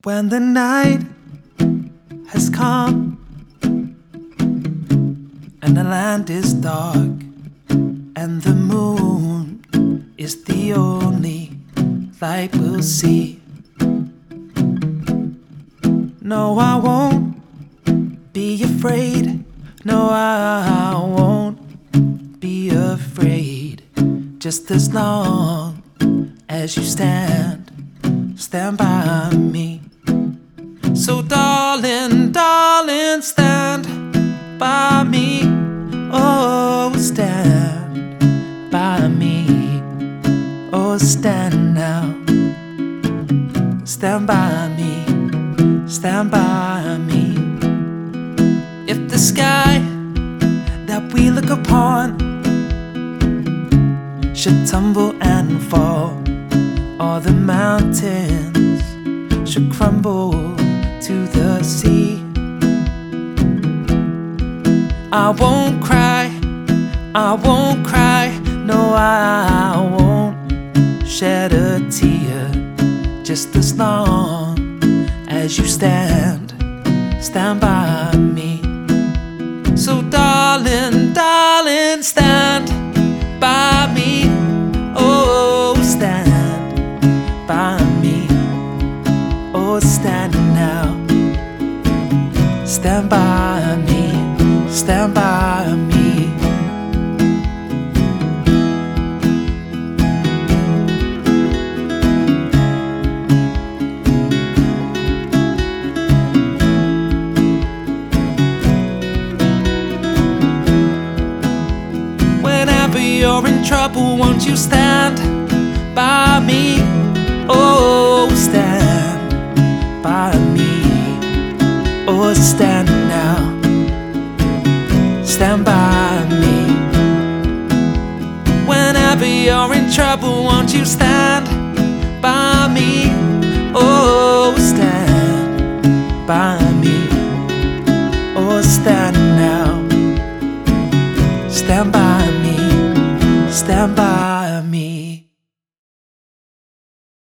When the night has come and the land is dark and the moon is the only light we'll see, no, I won't be afraid. No, I won't be afraid. Just as long as you stand by me. So darling, darling, stand by me. Oh, stand by me. Oh, stand now. Stand by me. Stand by me. If the sky that we look upon should tumble and fall, or the mountains should crumble to the sea, I won't cry, I won't cry. No, I won't shed a tear. Just as long as you stand by me. So darling, darling, stand by me. Oh, stand by me. Oh, stand now. Stand by me. Stand by me. Whenever you're in trouble, won't you stand by me? Oh, stand by me. Oh, stand now. Stand by me. Whenever you're in trouble, won't you stand by me? Oh, stand by me. Oh, stand now. Stand by me. Stand by.